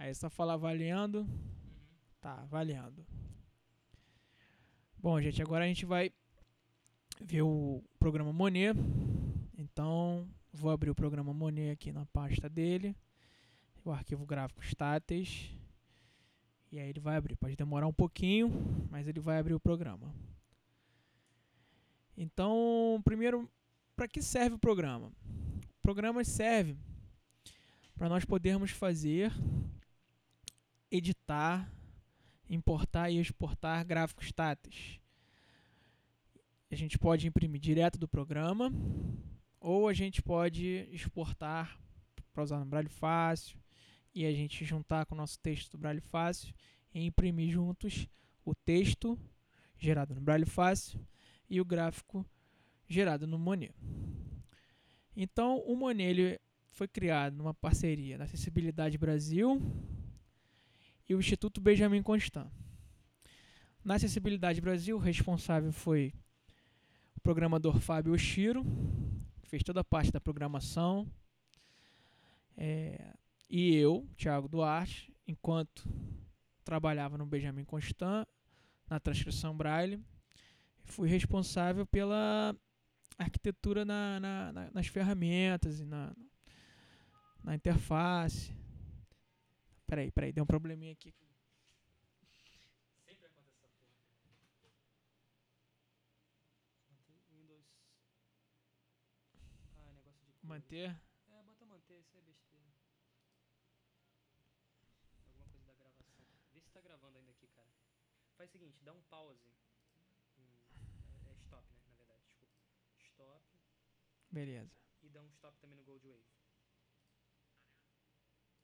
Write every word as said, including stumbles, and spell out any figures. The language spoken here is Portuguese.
Aí é só falar valendo. Uhum. Tá, valendo. Bom, gente, agora a gente vai ver o programa Monet. Então, vou abrir o programa Monet aqui na pasta dele. O arquivo gráfico status. E aí ele vai abrir. Pode demorar um pouquinho, mas ele vai abrir o programa. Então, primeiro, para que serve o programa? O programa serve para nós podermos fazer, editar, importar e exportar gráficos status. A gente pode imprimir direto do programa ou a gente pode exportar para usar no Braille Fácil e a gente juntar com o nosso texto do Braille Fácil e imprimir juntos o texto gerado no Braille Fácil e o gráfico gerado no Monet. Então, o Monet ele foi criado numa parceria da Acessibilidade Brasil e o Instituto Benjamin Constant. Na Acessibilidade Brasil, o responsável foi o programador Fábio Oshiro, que fez toda a parte da programação, é, e eu, Thiago Duarte, enquanto trabalhava no Benjamin Constant, na transcrição Braille, fui responsável pela arquitetura na, na, na, nas ferramentas e na, na interface. Peraí, peraí, deu um probleminha aqui. Sempre acontece essa porra. Manter Windows. Ah, negócio de cor. Manter. É, bota manter, isso é besteira. Alguma coisa da gravação. Vê se tá gravando ainda aqui, cara. Faz o seguinte, dá um pause. Hum, é, é stop, né? Na verdade, desculpa. Stop. Beleza. E dá um stop também no Gold Wave.